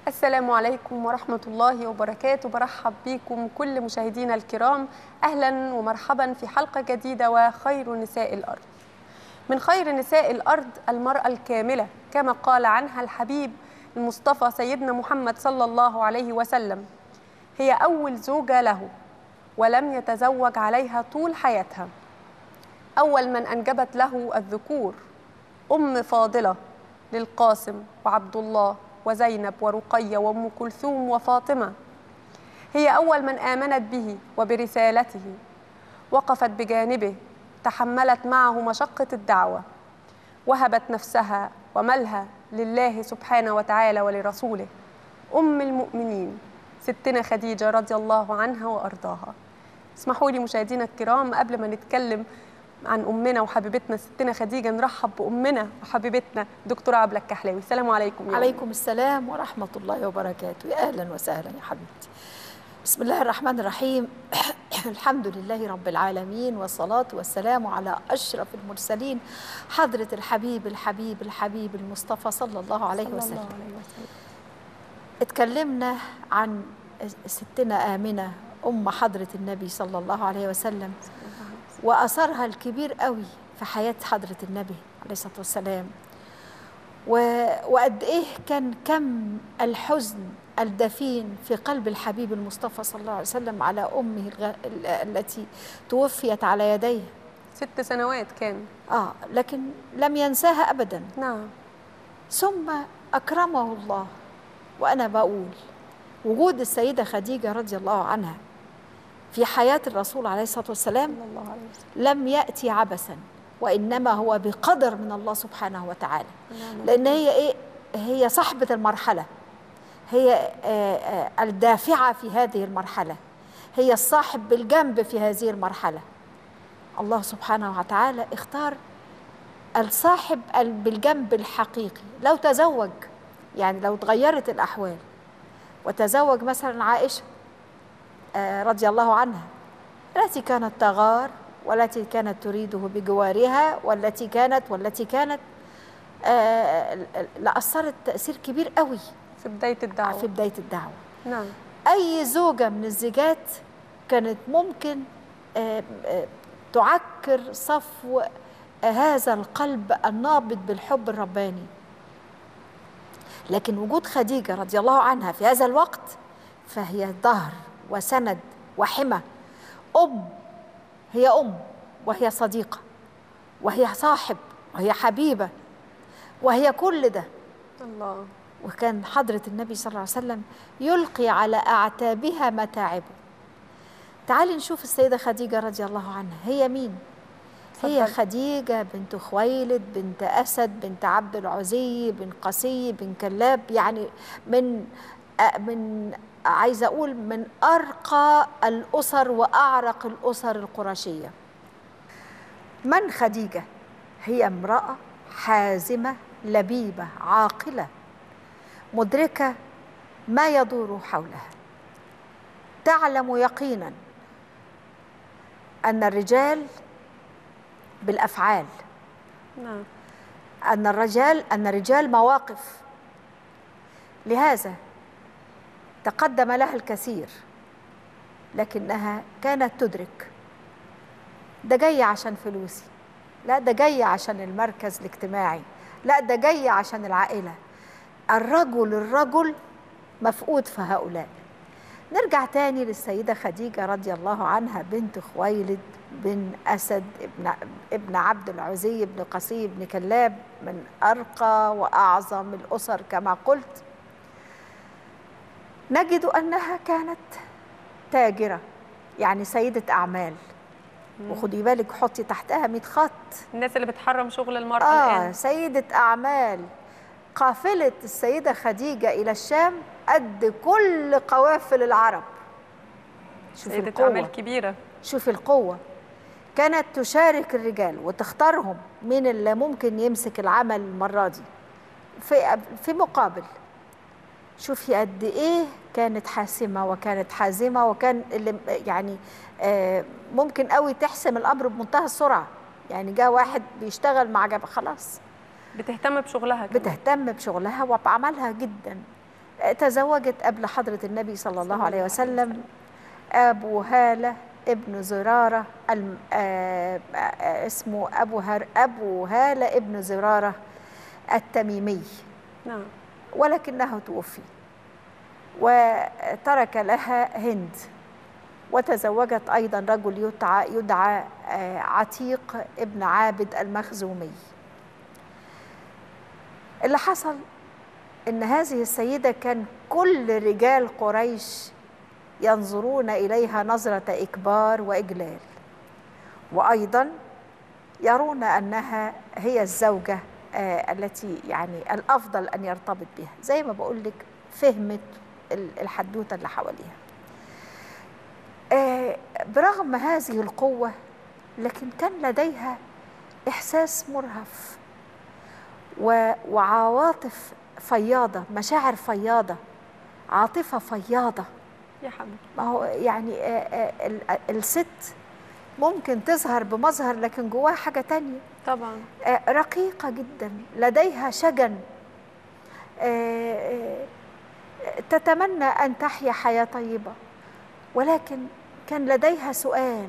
السلام عليكم ورحمة الله وبركاته. برحب بكم كل مشاهدينا الكرام، أهلا ومرحبا في حلقة جديدة وخير نساء الأرض. من خير نساء الأرض المرأة الكاملة كما قال عنها الحبيب المصطفى سيدنا محمد صلى الله عليه وسلم، هي أول زوجة له ولم يتزوج عليها طول حياتها، أول من أنجبت له الذكور، أم فاضلة للقاسم وعبد الله وزينب ورقية وأم كلثوم وفاطمة. هي أول من آمنت به وبرسالته، وقفت بجانبه، تحملت معه مشقة الدعوة، وهبت نفسها ومالها لله سبحانه وتعالى ولرسوله. أم المؤمنين ستنا خديجة رضي الله عنها وأرضاها. اسمحوا لي مشاهدينا الكرام قبل ما نتكلم عن أمنا وحبيبتنا ستنا خديجة نرحب بأمنا وحبيبتنا دكتورة عبلة الكحلاوي. السلام عليكم. عليكم السلام ورحمة الله وبركاته. يا أهلا وسهلا يا حبيبتي. بسم الله الرحمن الرحيم. الحمد لله رب العالمين، والصلاة والسلام على أشرف المرسلين حضرة الحبيب الحبيب الحبيب المصطفى صلى الله عليه وسلم. اتكلمنا عن ستنا آمنة أم حضرة النبي صلى الله عليه وسلم وأثرها الكبير قوي في حياة حضرة النبي عليه الصلاة والسلام، وقد إيه كان كم الحزن الدفين في قلب الحبيب المصطفى صلى الله عليه وسلم على أمه التي توفيت على يديه. 6 سنوات كان. لكن لم ينساها أبدا. نعم. ثم أكرمه الله. وأنا بقول وجود السيدة خديجة رضي الله عنها في حياة الرسول عليه الصلاة والسلام لم يأتي عبثا، وإنما هو بقدر من الله سبحانه وتعالى. لأن هي صاحبة المرحلة، هي الدافعة في هذه المرحلة، هي الصاحب بالجنب في هذه المرحلة. الله سبحانه وتعالى اختار الصاحب بالجنب الحقيقي. لو تزوج، يعني لو تغيرت الأحوال وتزوج مثلا عائشة رضي الله عنها، التي كانت تغار والتي كانت تريده بجوارها والتي كانت لأثرت تأثير كبير قوي في بداية الدعوة. نعم. أي زوجة من الزوجات كانت ممكن تعكر صفو هذا القلب النابض بالحب الرباني، لكن وجود خديجة رضي الله عنها في هذا الوقت فهي ظهر وسند وحمى. هي أم وهي صديقة وهي صاحب وهي حبيبة وهي كل ده. الله. وكان حضرة النبي صلى الله عليه وسلم يلقي على أعتابها متاعبه. تعالي نشوف السيدة خديجة رضي الله عنها هي مين؟ هي خديجة بنت خويلد بنت أسد بنت عبد العزي بن قسي بن كلاب، يعني من عايزة أقول من أرقى الأسر وأعرق الأسر القرشية. من خديجة؟ هي امرأة حازمة لبيبة عاقلة مدركة ما يدور حولها، تعلم يقينا أن الرجال بالأفعال، أن الرجال مواقف. لهذا تقدم لها الكثير، لكنها كانت تدرك ده جاي عشان فلوسي، لا ده جاي عشان المركز الاجتماعي، لا ده جاي عشان العائلة. الرجل مفقود في هؤلاء. نرجع تاني للسيدة خديجة رضي الله عنها بنت خويلد بن أسد ابن عبد العزي بن قسي بن كلاب، من أرقى وأعظم الأسر كما قلت. نجد أنها كانت تاجرة، يعني سيدة أعمال. وخدي بالك حطي تحتها 100 خط. الناس اللي بتحرم شغل المرأة الآن. سيدة أعمال. قافلة السيدة خديجة إلى الشام قد كل قوافل العرب. شوفي سيدة أعمال كبيرة. شوفي القوة. كانت تشارك الرجال وتختارهم مين اللي ممكن يمسك العمل المرة دي في مقابل. شوفي قد إيه كانت حاسمة وكانت حازمة، وكان اللي يعني ممكن قوي تحسم الأمر بمنتهى السرعة. يعني جاء واحد بيشتغل مع خلاص بتهتم بشغلها كمان. بتهتم بشغلها وبعملها جدا. تزوجت قبل حضرة النبي صلى الله عليه وسلم أبو هالة ابن زرارة اسمه أبو هالة ابن زرارة التميمي. نعم. ولكنه توفي وترك لها هند، وتزوجت أيضا رجل يدعى عتيق ابن عابد المخزومي. اللي حصل إن هذه السيدة كان كل رجال قريش ينظرون إليها نظرة إكبار وإجلال، وأيضا يرون أنها هي الزوجة التي يعني الأفضل أن يرتبط بها. زي ما بقول لك فهمت الحدوتة اللي حواليها. برغم هذه القوة لكن كان لديها إحساس مرهف وعواطف فياضة، مشاعر فياضة، عاطفة فياضة يا حبيبي. ما هو يعني الست ممكن تظهر بمظهر لكن جواها حاجة تانية طبعا. رقيقة جدا، لديها شجن، تتمنى أن تحيا حياة طيبة، ولكن كان لديها سؤال: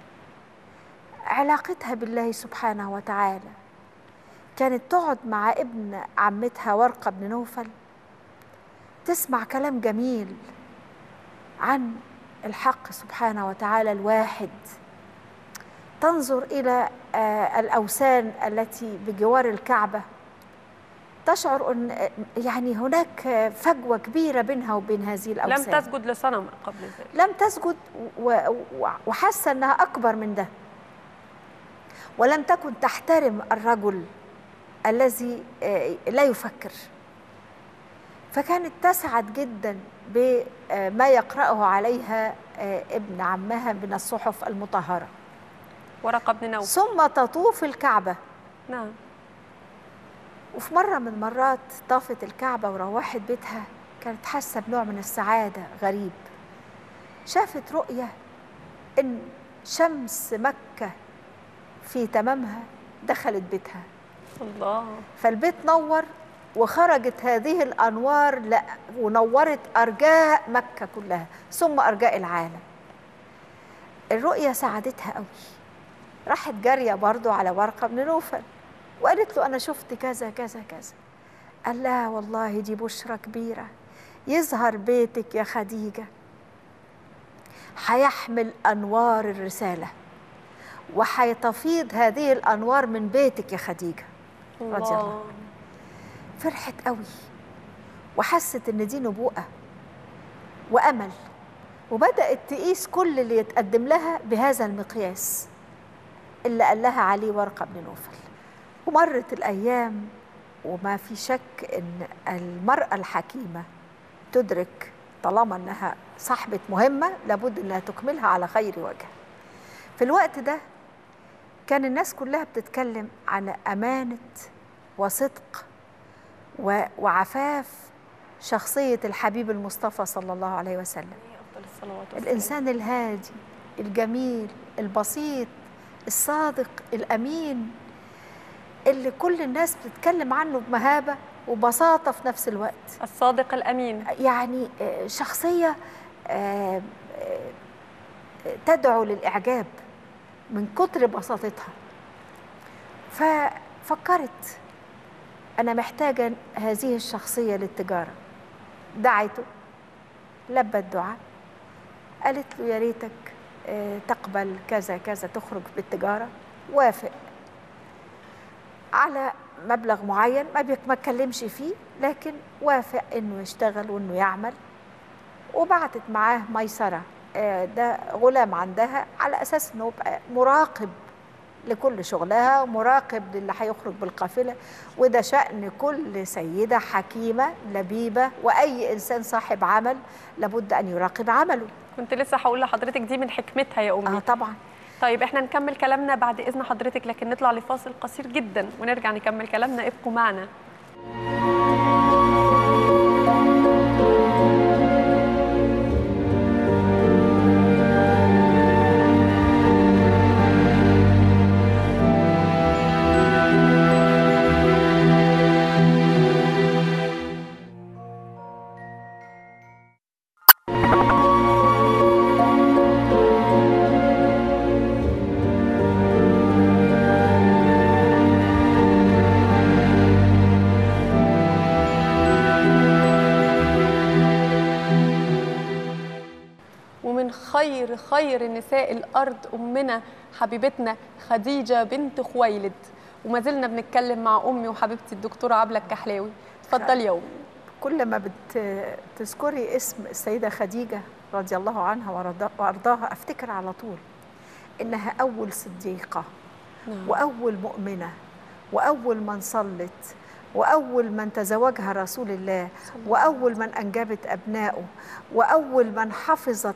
علاقتها بالله سبحانه وتعالى. كانت تقعد مع ابن عمتها ورقة بن نوفل تسمع كلام جميل عن الحق سبحانه وتعالى الواحد، تنظر إلى الأوثان التي بجوار الكعبة، تشعر أن يعني هناك فجوة كبيرة بينها وبين هذه الأوثان. لم تسجد لصنم قبل ذلك، لم تسجد، وحاسة أنها أكبر من ده، ولم تكن تحترم الرجل الذي لا يفكر. فكانت تسعد جدا بما يقرأه عليها ابن عمها من الصحف المطهرة، ورقة بن نوفل، ثم تطوف الكعبة. نعم. وفي مرة من المرات طافت الكعبة وروحت بيتها، كانت حاسة بنوع من السعادة غريب. شافت رؤية إن شمس مكة في تمامها دخلت بيتها. الله. فالبيت نور، وخرجت هذه الأنوار ونورت أرجاء مكة كلها ثم أرجاء العالم. الرؤية ساعدتها قوي، راحت جارية برضو على ورقة بن نوفل وقالت له: أنا شفت كذا كذا كذا. قال لها: والله دي بشرة كبيرة، يظهر بيتك يا خديجة هيحمل أنوار الرسالة، وهيتفيض هذه الأنوار من بيتك يا خديجة رضي الله عنها. فرحت قوي وحست إن دي نبوءة وأمل، وبدأت تقيس كل اللي يتقدم لها بهذا المقياس اللي قال لها عليه ورقة بن نوفل. ومرت الأيام، وما في شك إن المرأة الحكيمة تدرك طالما إنها صاحبة مهمة لابد إنها تكملها على خير وجه. في الوقت ده كان الناس كلها بتتكلم عن أمانة وصدق وعفاف شخصية الحبيب المصطفى صلى الله عليه وسلم. الإنسان الهادي الجميل البسيط الصادق الأمين اللي كل الناس بتتكلم عنه بمهابة وبساطة في نفس الوقت. الصادق الأمين، يعني شخصية تدعو للإعجاب من كتر بساطتها. ففكرت أنا محتاجة هذه الشخصية للتجارة. دعيته، لبى الدعاء، قالت له: يا ريتك تقبل كذا كذا تخرج بالتجارة. وافق على مبلغ معين ما اتكلمش فيه، لكن وافق إنه يشتغل وإنه يعمل. وبعتت معاه ميسرة، ده غلام عندها، على أساس إنه يبقى مراقب لكل شغلها ومراقب للي هيخرج بالقافلة. وده شأن كل سيدة حكيمة لبيبة، وأي إنسان صاحب عمل لابد أن يراقب عمله. كنت لسه هقول لحضرتك دي من حكمتها يا أمي. طبعا. طيب احنا نكمل كلامنا بعد إذن حضرتك، لكن نطلع لفاصل قصير جدا ونرجع نكمل كلامنا. ابقوا معنا. ومن خير نساء الأرض أمنا حبيبتنا خديجة بنت خويلد. وما زلنا بنتكلم مع أمي وحبيبتي الدكتورة عبلة الكحلاوي. اتفضلي يا أمي. كل ما بتذكري اسم السيدة خديجة رضي الله عنها وأرضاها أفتكر على طول إنها أول صديقة، وأول مؤمنة، وأول من صلت، وأول من تزوجها رسول الله، وأول من أنجبت أبنائه، وأول من حفظت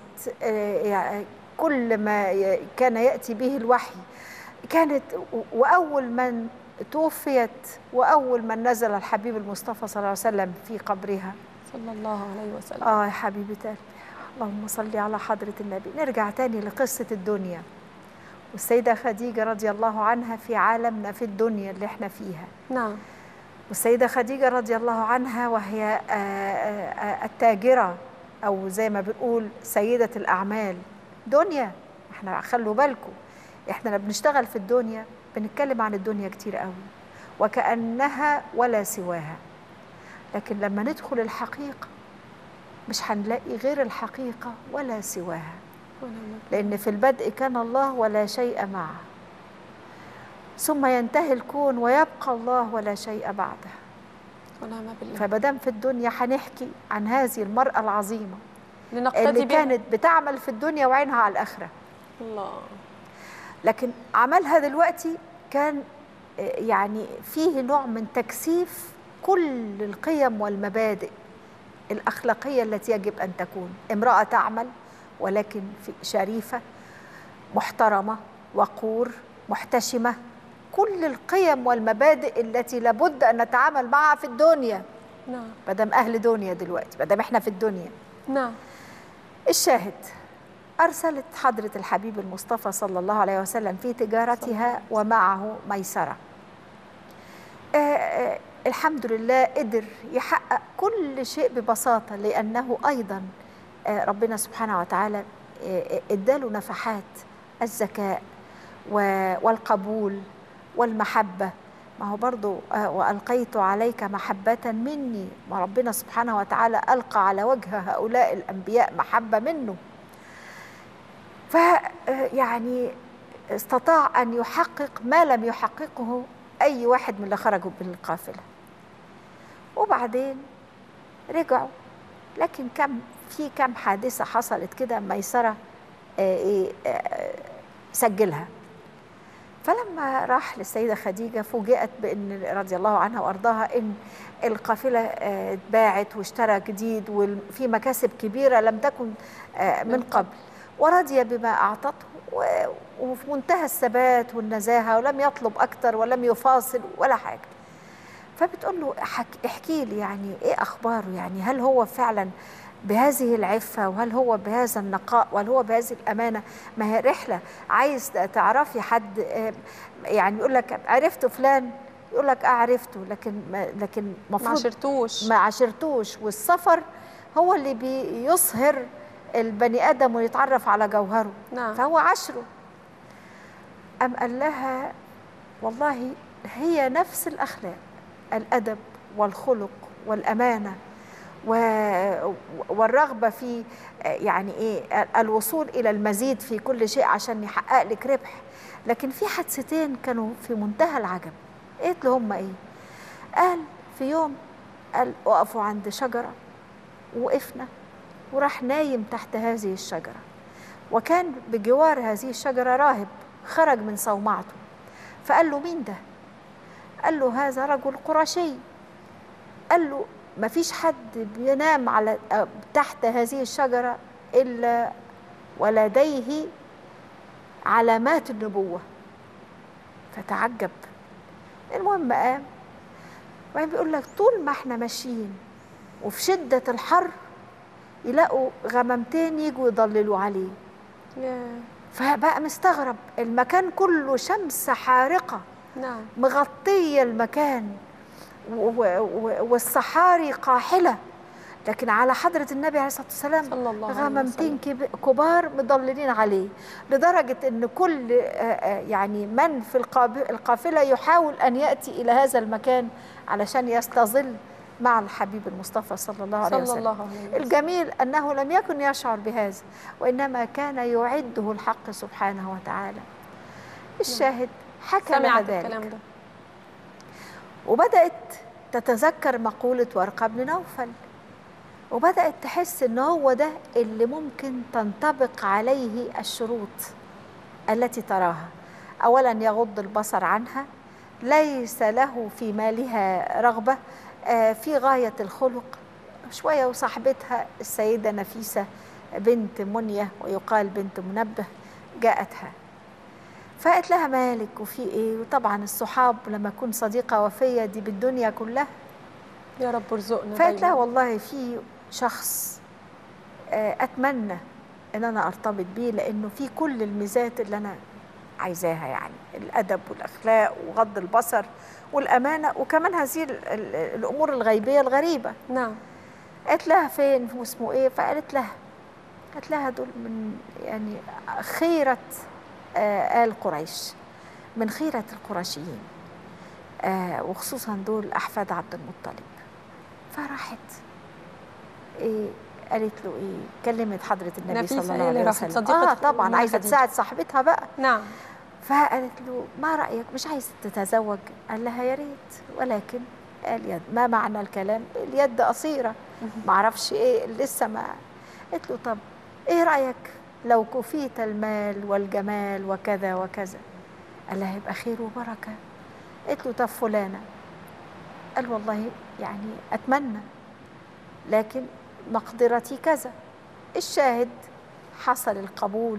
كل ما كان يأتي به الوحي كانت، وأول من توفيت، وأول من نزل الحبيب المصطفى صلى الله عليه وسلم في قبرها صلى الله عليه وسلم. يا حبيبة قلبي، اللهم صل على حضرة النبي. نرجع تاني لقصة الدنيا، والسيدة خديجة رضي الله عنها في عالمنا في الدنيا اللي احنا فيها. نعم. والسيدة خديجة رضي الله عنها وهي التاجرة، أو زي ما بنقول سيدة الأعمال. دنيا، احنا خلوا بالكم، احنا بنشتغل في الدنيا بنتكلم عن الدنيا كتير قوي وكأنها ولا سواها، لكن لما ندخل الحقيقة مش هنلاقي غير الحقيقة ولا سواها، لأن في البدء كان الله ولا شيء معه، ثم ينتهي الكون ويبقى الله ولا شيء بعده. ونعم بالله. فمادام في الدنيا هنحكي عن هذه المرأة العظيمة اللي بها. كانت بتعمل في الدنيا وعينها على الآخرة. الله. لكن عملها دلوقتي كان يعني فيه نوع من تكثيف كل القيم والمبادئ الأخلاقية التي يجب أن تكون. امرأة تعمل ولكن شريفة، محترمة، وقور، محتشمة، كل القيم والمبادئ التي لابد أن نتعامل معها في الدنيا. نعم. مادام أهل دنيا دلوقتي، مادام إحنا في الدنيا. نعم. الشاهد، أرسلت حضرة الحبيب المصطفى صلى الله عليه وسلم في تجارتها ومعه ميسرة. الحمد لله قدر يحقق كل شيء ببساطة، لأنه أيضا ربنا سبحانه وتعالى اداله نفحات الذكاء والقبول والمحبة. ما هو برضو وألقيت عليك محبة مني، ما ربنا سبحانه وتعالى ألقى على وجه هؤلاء الأنبياء محبة منه. فيعني استطاع أن يحقق ما لم يحققه أي واحد من اللي خرجوا بالقافلة. وبعدين رجعوا، لكن في كم حادثة حصلت كده ميسرة سجلها. فلما راح للسيدة خديجة فوجئت بأن رضي الله عنها وأرضاها إن القافلة اتباعت واشترى جديد وفي مكاسب كبيرة لم تكن من قبل، ورضي بما أعطته وفي منتهى الثبات والنزاهة، ولم يطلب أكتر ولم يفاصل ولا حاجة. فبتقول له احكي لي يعني إيه أخباره، يعني هل هو فعلا بهذه العفة، وهل هو بهذا النقاء، وهل هو بهذه الأمانة؟ ما هي رحلة، عايز تعرفي حد يعني يقول لك عرفت فلان، يقول لك عرفته، لكن مفروض ما عشرتوش. والسفر هو اللي بيصهر البني آدم ويتعرف على جوهره. نعم. فهو عشره. أم قال لها والله هي نفس الأخلاق، الأدب والخلق والأمانة والرغبة في يعني إيه الوصول إلى المزيد في كل شيء عشان يحقق لك ربح. لكن في حادثتين كانوا في منتهى العجب. قالت له هم إيه؟ قال في يوم قال وقفوا عند شجرة، وقفنا وراح نايم تحت هذه الشجرة، وكان بجوار هذه الشجرة راهب خرج من صومعته، فقال له مين ده؟ قال له هذا رجل قرشي. قال له ما فيش حد بينام على تحت هذه الشجرة إلا ولديه علامات النبوة. فتعجب. المهم قام، وبعدين بيقول لك طول ما احنا ماشيين وفي شدة الحر يلاقوا غمامتين يجوا يضللوا عليه. فبقى مستغرب، المكان كله شمس حارقة. نعم. مغطية المكان والصحاري قاحلة، لكن على حضرة النبي عليه الصلاة والسلام صلى الله عليه غمامتين كبار مضللين عليه، لدرجة أن كل يعني من في القافلة يحاول أن يأتي إلى هذا المكان علشان يستظل مع الحبيب المصطفى صلى الله عليه وسلم. الجميل أنه لم يكن يشعر بهذا، وإنما كان يعده الحق سبحانه وتعالى. الشاهد حكى لها ذلك، وبدأت تتذكر مقولة ورقة بن نوفل، وبدأت تحس إن هو ده اللي ممكن تنطبق عليه الشروط التي تراها. أولا يغض البصر عنها، ليس له في مالها رغبة، في غاية الخلق شوية. وصاحبتها السيدة نفيسة بنت منية ويقال بنت منبه جاءتها فقالت لها مالك وفي ايه؟ وطبعا الصحاب لما تكون صديقة وفية دي بالدنيا كلها، يا رب ارزقنا. فقالت لها والله في شخص أتمنى إن أنا أرتبط بيه، لأنه في كل الميزات اللي أنا عايزاها، يعني الأدب والأخلاق وغض البصر والأمانة، وكمان هذه الأمور الغيبية الغريبة. نعم. قالت لها فين واسمه إيه؟ فقالت لها دول من يعني خيرة آل قريش، من خيرة القرشيين، وخصوصا دول أحفاد عبد المطلب. فراحت قالت له كلمت حضرة النبي صلى الله عليه وسلم. صديقة طبعا عايزة تساعد صاحبتها بقى. نعم. فقالت له ما رأيك، مش عايزة تتزوج؟ قال لها يا ريت، ولكن اليد، ما معنى الكلام؟ اليد قصيرة، ما اعرفش ايه لسه ما. قالت له طب ايه رأيك لو كفيت المال والجمال وكذا وكذا؟ قال لها يبقى خير وبركة. قالت له طب فلانة؟ قال والله يعني أتمنى، لكن مقدرتي كذا. الشاهد حصل القبول،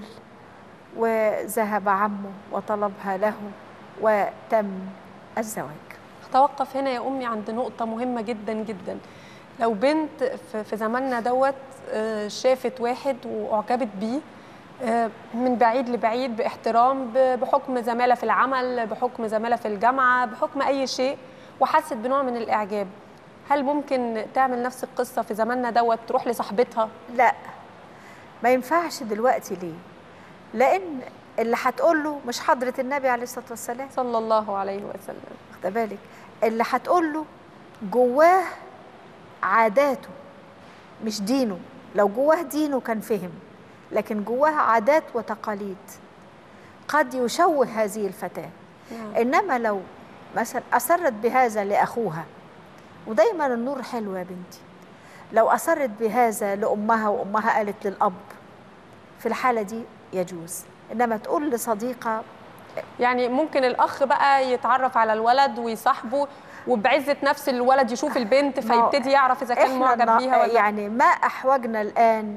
وذهب عمه وطلبها له وتم الزواج. هتوقف هنا يا أمي عند نقطة مهمة جدا جدا. لو بنت في زماننا دوت شافت واحد وأعجبت بيه من بعيد لبعيد باحترام، بحكم زمالة في العمل، بحكم زمالة في الجامعة، بحكم أي شيء، وحست بنوع من الإعجاب، هل ممكن تعمل نفس القصة في زماننا دوت، تروح لصاحبتها؟ لا، ما ينفعش دلوقتي. ليه؟ لأن اللي هتقول له مش حضرة النبي عليه الصلاة والسلام صلى الله عليه وسلم، واخد بالك؟ اللي هتقول له جواه عاداته مش دينه. لو جواه دينه كان فهم، لكن جواه عادات وتقاليد قد يشوه هذه الفتاة. إنما لو مثلا أسرت بهذا لأخوها، ودايما النور حلو يا بنتي، لو أسرت بهذا لأمها وأمها قالت للأب، في الحالة دي يجوز. إنما تقول لصديقة، يعني ممكن الأخ بقى يتعرف على الولد ويصاحبه، وبعزة نفس الولد يشوف البنت فيبتدي يعرف إذا كان معجب بيها ولا. يعني ما أحوجنا الآن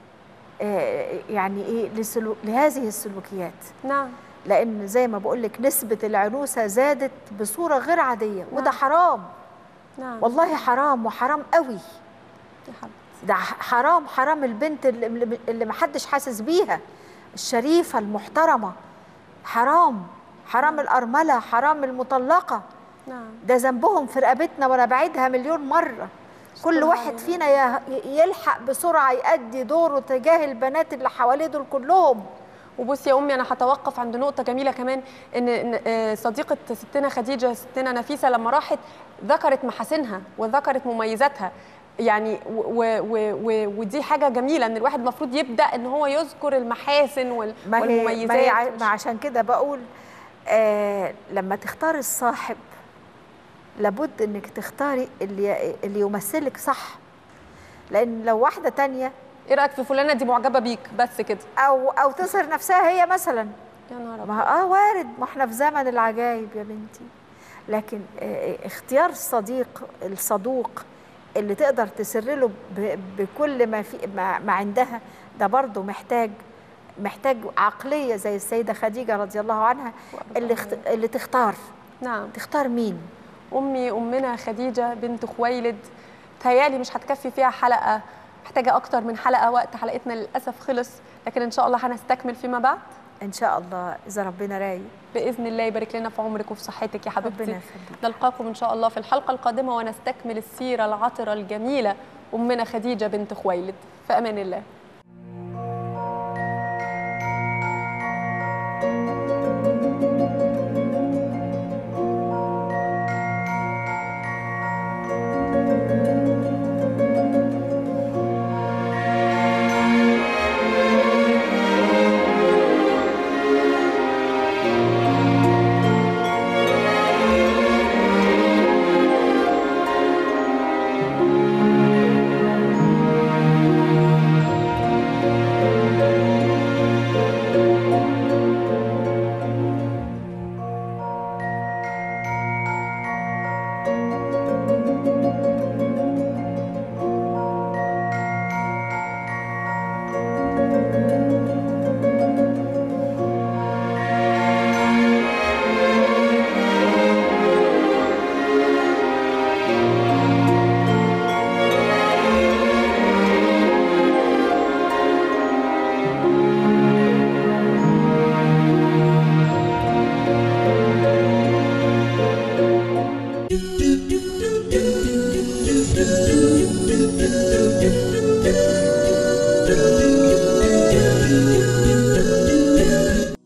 يعني إيه لهذه السلوكيات. نعم. لأن زي ما بقول لك نسبة العنوسة زادت بصورة غير عادية. نعم. وده حرام. نعم. والله حرام، وحرام قوي يا حبيبتي. ده حرام البنت اللي محدش حاسس بيها، الشريفة المحترمة، حرام الأرملة، حرام المطلقة. نعم. ده ذنبهم في رقبتنا، وأنا بعيدها مليون مرة. كل واحد فينا يلحق بسرعة يؤدي دوره تجاه البنات اللي حواليه دول كلهم. وبصي يا أمي، أنا هتوقف عند نقطة جميلة كمان، إن صديقة ستنا خديجة ستنا نفيسة لما راحت ذكرت محاسنها وذكرت مميزاتها، يعني ودي حاجة جميلة، إن الواحد المفروض يبدأ إن هو يذكر المحاسن والمميزات. ما عشان كده بقول لما تختار الصاحب لابد إنك تختاري اللي يمثلك صح. لأن لو واحدة تانية، ايه رايك في فلانه دي معجبه بيك بس كده، او تظهر نفسها هي مثلا، يا نهار ابيض. ما وارد، ما احنا في زمن العجايب يا بنتي. لكن اختيار الصدوق اللي تقدر تسر له بكل ما عندها، ده برضه محتاج عقليه زي السيده خديجه رضي الله عنها اللي تختار. نعم. تختار مين؟ امنا خديجه بنت خويلد، تهيالي مش هتكفي فيها حلقه، محتاجة أكتر من حلقة. وقت حلقتنا للأسف خلص، لكن إن شاء الله هنستكمل فيما بعد إن شاء الله إذا ربنا رايد بإذن الله. يبارك لنا في عمرك وفي صحتك يا حبيبتي. ربنا يخليك. نلقاكم إن شاء الله في الحلقة القادمة ونستكمل السيرة العطرة الجميلة أمنا خديجة بنت خويلد. في أمان الله.